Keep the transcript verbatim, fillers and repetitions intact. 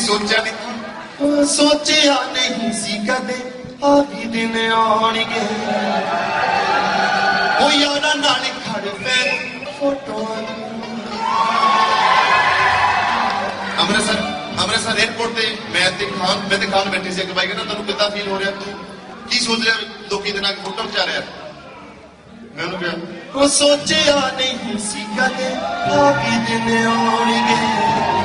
ਸੋਚਿਆ ਨਹੀਂ ਸੋਚਿਆ ਨਹੀਂ ਸੀ ਕਦੇ ਆ ਵੀ ਦਿਨ ਆਉਣਗੇ ਉਹ ਯਾਰਾਂ ਨਾਲ ਖੜ ਪੈ ਫੋਟੋਆਂ ਅੰਮ੍ਰਿਤਸਰ ਅੰਮ੍ਰਿਤਸਰ 에ਅਰਪੋਰਟ ਤੇ ਮੈਂ ਤੇ ਖਾਨ ਮੈਂ ਤੇ ਖਾਨ ਬੈਠੇ ਸੀ। ਇੱਕ ਬਾਈ ਕਹਿੰਦਾ ਤੈਨੂੰ ਕਿੱਦਾਂ ਫੀਲ ਹੋ ਰਿਹਾ, ਤੂੰ ਕੀ ਸੋਚ ਰਿਹਾ ਲੋਕੀ ਦੇ ਨਾਲ ਫੋਟੋ ਖਿਚਾ ਰਿਹਾ? ਮੈਂ ਉਹਨੂੰ ਕਿਹਾ ਉਹ ਸੋਚਿਆ ਨਹੀਂ ਸੀ ਕਦੇ ਆ ਵੀ ਦਿਨ ਆਉਣਗੇ